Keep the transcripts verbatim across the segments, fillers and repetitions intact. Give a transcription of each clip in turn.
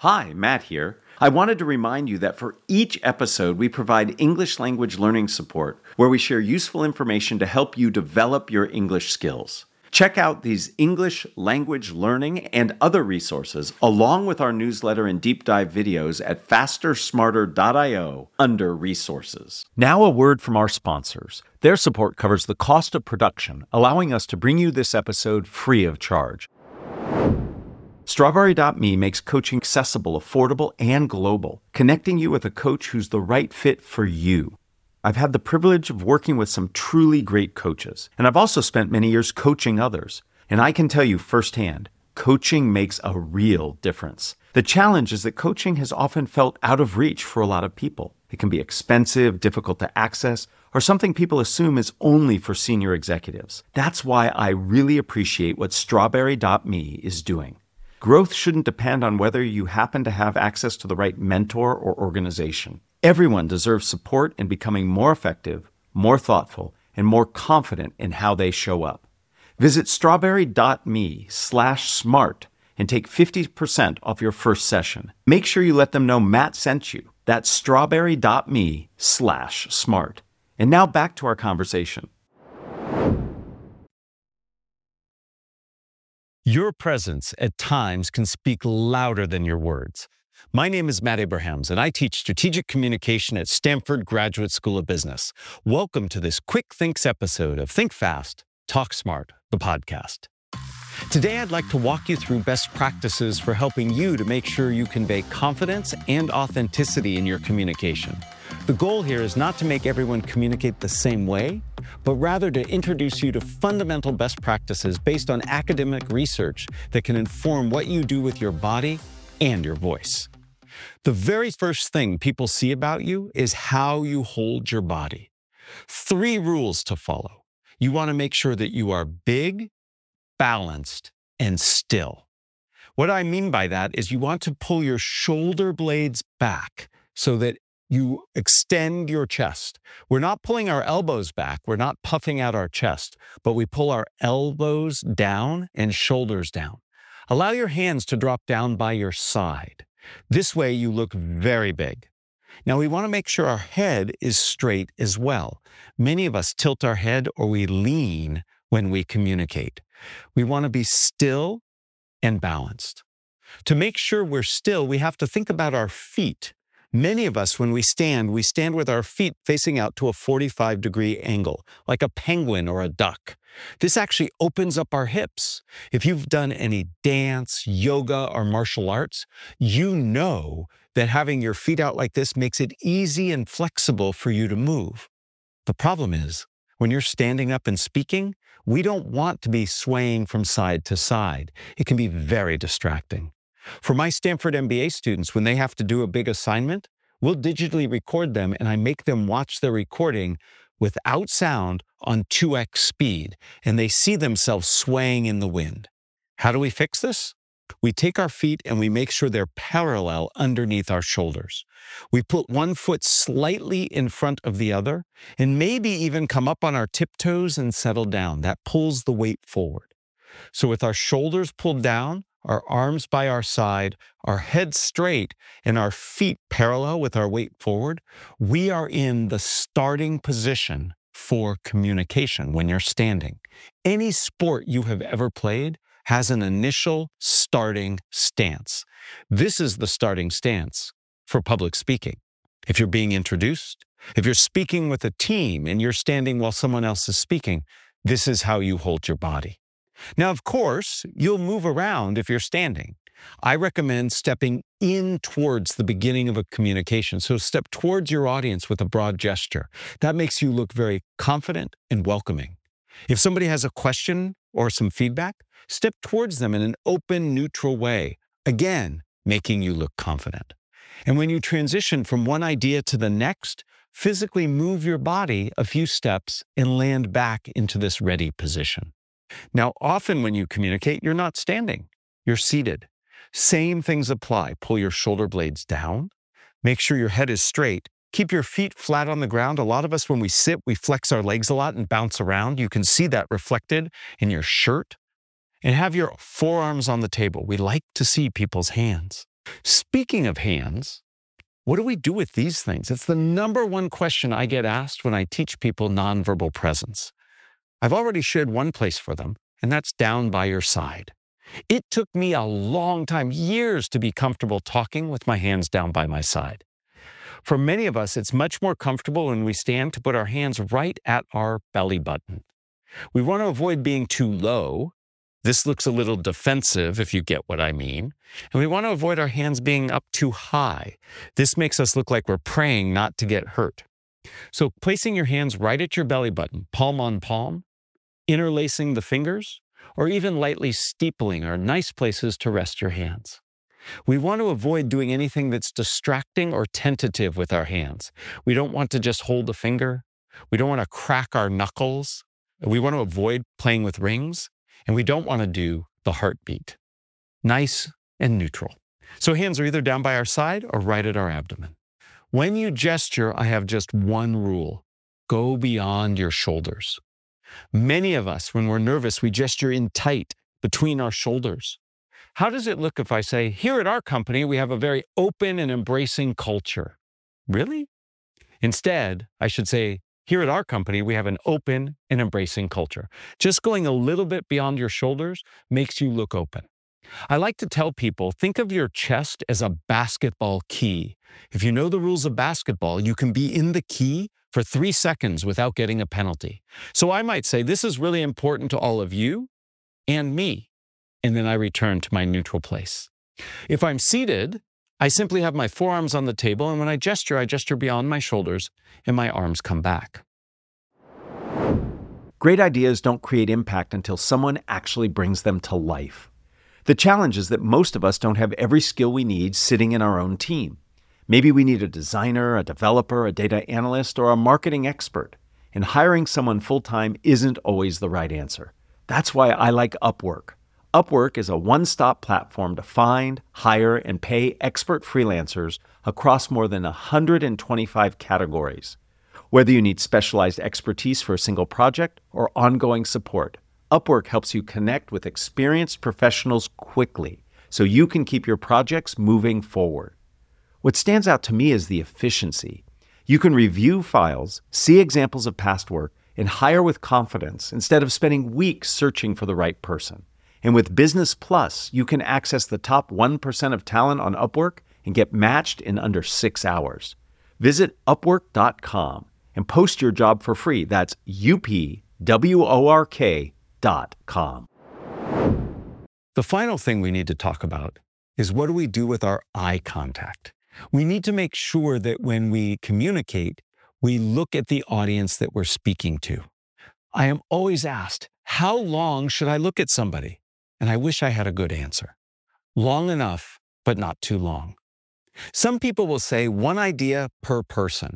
Hi, Matt here. I wanted to remind you that for each episode, we provide English language learning support where we share useful information to help you develop your English skills. Check out these English language learning and other resources along with our newsletter and deep dive videos at faster smarter dot io under resources. Now a word from our sponsors. Their support covers the cost of production, allowing us to bring you this episode free of charge. Strawberry dot me makes coaching accessible, affordable, and global, connecting you with a coach who's the right fit for you. I've had the privilege of working with some truly great coaches, and I've also spent many years coaching others. And I can tell you firsthand, coaching makes a real difference. The challenge is that coaching has often felt out of reach for a lot of people. It can be expensive, difficult to access, or something people assume is only for senior executives. That's why I really appreciate what Strawberry dot me is doing. Growth shouldn't depend on whether you happen to have access to the right mentor or organization. Everyone deserves support in becoming more effective, more thoughtful, and more confident in how they show up. Visit strawberry dot me slash smart and take fifty percent off your first session. Make sure you let them know Matt sent you. That's strawberry dot me slash smart. And now back to our conversation. Your presence at times can speak louder than your words. My name is Matt Abrahams, and I teach strategic communication at Stanford Graduate School of Business. Welcome to this Quick Thinks episode of Think Fast, Talk Smart, the podcast. Today, I'd like to walk you through best practices for helping you to make sure you convey confidence and authenticity in your communication. The goal here is not to make everyone communicate the same way, but rather to introduce you to fundamental best practices based on academic research that can inform what you do with your body and your voice. The very first thing people see about you is how you hold your body. Three rules to follow. You want to make sure that you are big, balanced, and still. What I mean by that is you want to pull your shoulder blades back so that you extend your chest. We're not pulling our elbows back. We're not puffing out our chest, but we pull our elbows down and shoulders down. Allow your hands to drop down by your side. This way you look very big. Now we want to make sure our head is straight as well. Many of us tilt our head or we lean when we communicate. We want to be still and balanced. To make sure we're still, we have to think about our feet. Many of us, when we stand, we stand with our feet facing out to a forty-five degree angle, like a penguin or a duck. This actually opens up our hips. If you've done any dance, yoga, or martial arts, you know that having your feet out like this makes it easy and flexible for you to move. The problem is, when you're standing up and speaking, we don't want to be swaying from side to side. It can be very distracting. For my Stanford M B A students, when they have to do a big assignment, we'll digitally record them and I make them watch the recording without sound on two x speed, and they see themselves swaying in the wind. How do we fix this? We take our feet and we make sure they're parallel underneath our shoulders. We put one foot slightly in front of the other and maybe even come up on our tiptoes and settle down. That pulls the weight forward. So with our shoulders pulled down, our arms by our side, our head straight, and our feet parallel with our weight forward, we are in the starting position for communication when you're standing. Any sport you have ever played has an initial starting stance. This is the starting stance for public speaking. If you're being introduced, if you're speaking with a team and you're standing while someone else is speaking, this is how you hold your body. Now, of course, you'll move around if you're standing. I recommend stepping in towards the beginning of a communication. So step towards your audience with a broad gesture. That makes you look very confident and welcoming. If somebody has a question or some feedback, step towards them in an open, neutral way, again, making you look confident. And when you transition from one idea to the next, physically move your body a few steps and land back into this ready position. Now, often when you communicate, you're not standing, you're seated. Same things apply. Pull your shoulder blades down. Make sure your head is straight. Keep your feet flat on the ground. A lot of us, when we sit, we flex our legs a lot and bounce around. You can see that reflected in your shirt. And have your forearms on the table. We like to see people's hands. Speaking of hands, what do we do with these things? It's the number one question I get asked when I teach people nonverbal presence. I've already shared one place for them, and that's down by your side. It took me a long time, years, to be comfortable talking with my hands down by my side. For many of us, it's much more comfortable when we stand to put our hands right at our belly button. We want to avoid being too low. This looks a little defensive, if you get what I mean. And we want to avoid our hands being up too high. This makes us look like we're praying not to get hurt. So placing your hands right at your belly button, palm on palm, interlacing the fingers, or even lightly steepling are nice places to rest your hands. We want to avoid doing anything that's distracting or tentative with our hands. We don't want to just hold a finger. We don't want to crack our knuckles. We want to avoid playing with rings. And we don't want to do the heartbeat. Nice and neutral. So hands are either down by our side or right at our abdomen. When you gesture, I have just one rule. Go beyond your shoulders. Many of us, when we're nervous, we gesture in tight between our shoulders. How does it look if I say, here at our company, we have a very open and embracing culture? Really? Instead, I should say, here at our company, we have an open and embracing culture. Just going a little bit beyond your shoulders makes you look open. I like to tell people, think of your chest as a basketball key. If you know the rules of basketball, you can be in the key for three seconds without getting a penalty. So I might say, this is really important to all of you and me. And then I return to my neutral place. If I'm seated, I simply have my forearms on the table, and when I gesture, I gesture beyond my shoulders, and my arms come back. Great ideas don't create impact until someone actually brings them to life. The challenge is that most of us don't have every skill we need sitting in our own team. Maybe we need a designer, a developer, a data analyst, or a marketing expert. And hiring someone full-time isn't always the right answer. That's why I like Upwork. Upwork is a one-stop platform to find, hire, and pay expert freelancers across more than one hundred twenty-five categories. Whether you need specialized expertise for a single project or ongoing support, Upwork helps you connect with experienced professionals quickly so you can keep your projects moving forward. What stands out to me is the efficiency. You can review files, see examples of past work, and hire with confidence instead of spending weeks searching for the right person. And with Business Plus, you can access the top one percent of talent on Upwork and get matched in under six hours. Visit upwork dot com and post your job for free. That's U P W O R K dot com. The final thing we need to talk about is, what do we do with our eye contact? We need to make sure that when we communicate, we look at the audience that we're speaking to. I am always asked, how long should I look at somebody? And I wish I had a good answer. Long enough, but not too long. Some people will say one idea per person.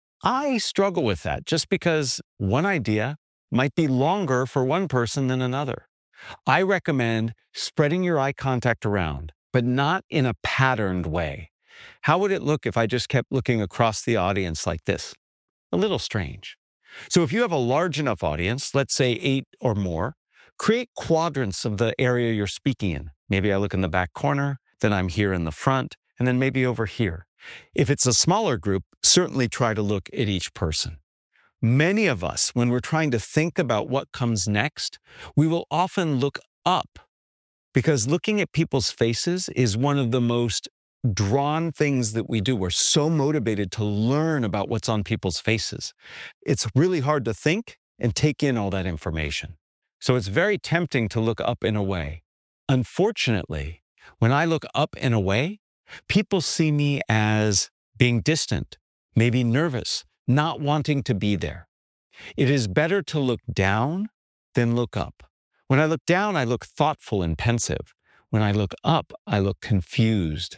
I struggle with that just because one idea might be longer for one person than another. I recommend spreading your eye contact around, but not in a patterned way. How would it look if I just kept looking across the audience like this? A little strange. So if you have a large enough audience, let's say eight or more, create quadrants of the area you're speaking in. Maybe I look in the back corner, then I'm here in the front, and then maybe over here. If it's a smaller group, certainly try to look at each person. Many of us, when we're trying to think about what comes next, we will often look up, because looking at people's faces is one of the most drawn things that we do. We're so motivated to learn about what's on people's faces. It's really hard to think and take in all that information. So it's very tempting to look up and away. Unfortunately, when I look up and away, people see me as being distant, maybe nervous, not wanting to be there. It is better to look down than look up. When I look down, I look thoughtful and pensive. When I look up, I look confused.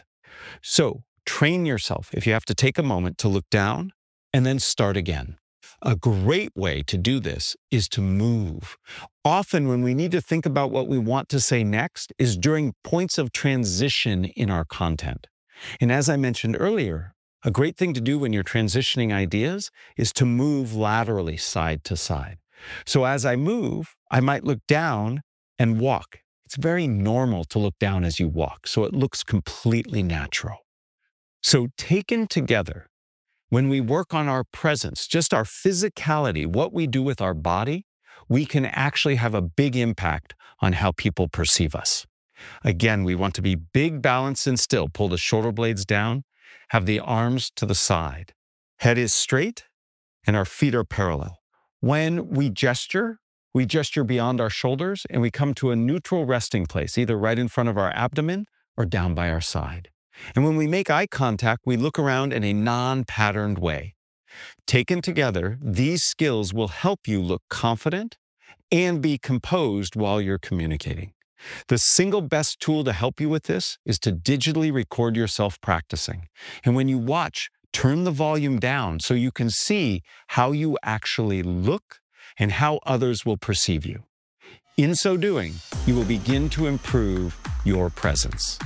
So train yourself, if you have to take a moment, to look down and then start again. A great way to do this is to move. Often when we need to think about what we want to say next is during points of transition in our content. And as I mentioned earlier, a great thing to do when you're transitioning ideas is to move laterally side to side. So as I move, I might look down and walk. It's very normal to look down as you walk, so it looks completely natural. So taken together, when we work on our presence, just our physicality, what we do with our body, we can actually have a big impact on how people perceive us. Again, we want to be big, balanced, and still. Pull the shoulder blades down, have the arms to the side. Head is straight, and our feet are parallel. When we gesture, we gesture beyond our shoulders, and we come to a neutral resting place, either right in front of our abdomen or down by our side. And when we make eye contact, we look around in a non-patterned way. Taken together, these skills will help you look confident and be composed while you're communicating. The single best tool to help you with this is to digitally record yourself practicing. And when you watch, turn the volume down so you can see how you actually look and how others will perceive you. In so doing, you will begin to improve your presence.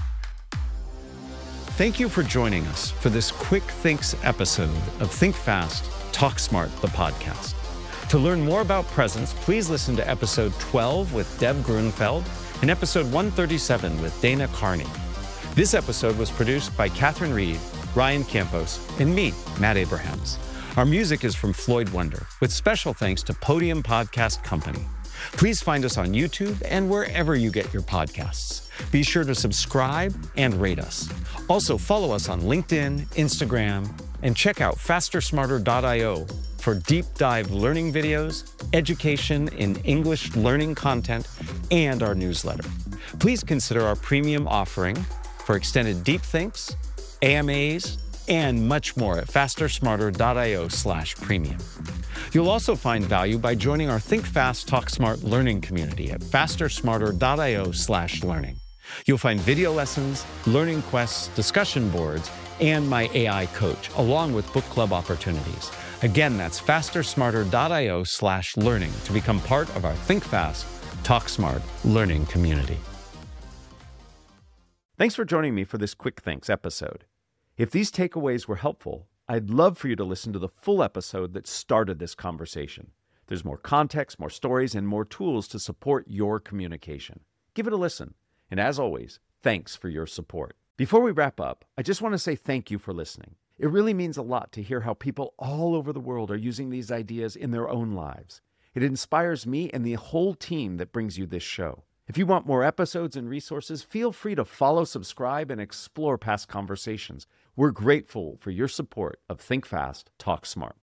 Thank you for joining us for this Quick Thinks episode of Think Fast, Talk Smart, the podcast. To learn more about presence, please listen to episode twelve with Deb Grunfeld and episode one thirty-seven with Dana Carney. This episode was produced by Catherine Reed, Ryan Campos, and me, Matt Abrahams. Our music is from Floyd Wonder, with special thanks to Podium Podcast Company. Please find us on YouTube and wherever you get your podcasts. Be sure to subscribe and rate us. Also, follow us on LinkedIn, Instagram, and check out faster smarter dot io for deep dive learning videos, education in English learning content, and our newsletter. Please consider our premium offering for extended deep thinks, A M As, and much more at faster smarter dot io slash premium. You'll also find value by joining our Think Fast, Talk Smart learning community at faster smarter dot io slash learning. You'll find video lessons, learning quests, discussion boards, and my A I coach, along with book club opportunities. Again, that's faster smarter dot io slash learning to become part of our Think Fast, Talk Smart learning community. Thanks for joining me for this Quick Thinks episode. If these takeaways were helpful, I'd love for you to listen to the full episode that started this conversation. There's more context, more stories, and more tools to support your communication. Give it a listen. And as always, thanks for your support. Before we wrap up, I just want to say thank you for listening. It really means a lot to hear how people all over the world are using these ideas in their own lives. It inspires me and the whole team that brings you this show. If you want more episodes and resources, feel free to follow, subscribe, and explore past conversations. We're grateful for your support of Think Fast, Talk Smart.